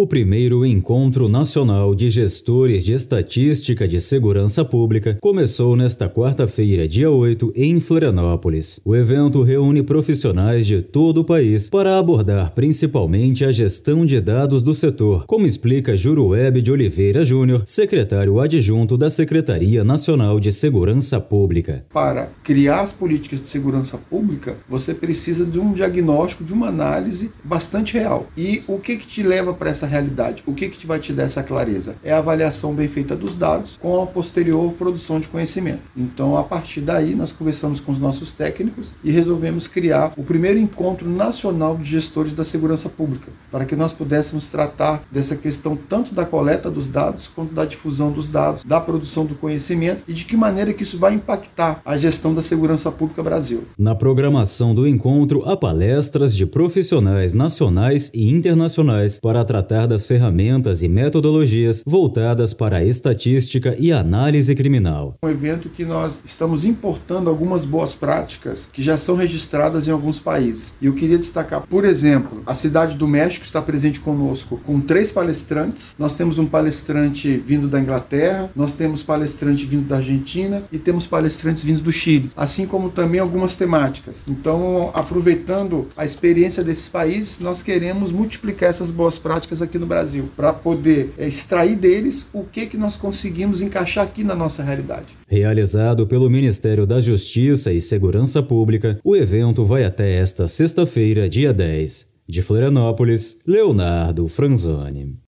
O primeiro Encontro Nacional de Gestores de Estatística de Segurança Pública começou nesta quarta-feira, dia 8, em Florianópolis. O evento reúne profissionais de todo o país para abordar principalmente a gestão de dados do setor, como explica Juruweb de Oliveira Júnior, secretário adjunto da Secretaria Nacional de Segurança Pública. Para criar as políticas de segurança pública, você precisa de um diagnóstico, de uma análise bastante real. E o que te leva para essa realidade? O que vai te dar essa clareza? É a avaliação bem feita dos dados com a posterior produção de conhecimento. Então, a partir daí, nós conversamos com os nossos técnicos e resolvemos criar o primeiro encontro nacional de gestores da segurança pública, para que nós pudéssemos tratar dessa questão tanto da coleta dos dados, quanto da difusão dos dados, da produção do conhecimento e de que maneira que isso vai impactar a gestão da segurança pública Brasil. Na programação do encontro, há palestras de profissionais nacionais e internacionais para tratar das ferramentas e metodologias voltadas para a estatística e análise criminal. Um evento que nós estamos importando algumas boas práticas que já são registradas em alguns países. E eu queria destacar, por exemplo, a Cidade do México está presente conosco com 3 palestrantes. Nós temos um palestrante vindo da Inglaterra, nós temos palestrante vindo da Argentina e temos palestrantes vindo do Chile, assim como também algumas temáticas. Então, aproveitando a experiência desses países, nós queremos multiplicar essas boas práticas aqui no Brasil, para poder extrair deles o que nós conseguimos encaixar aqui na nossa realidade. Realizado pelo Ministério da Justiça e Segurança Pública, o evento vai até esta sexta-feira, dia 10. De Florianópolis, Leonardo Franzoni.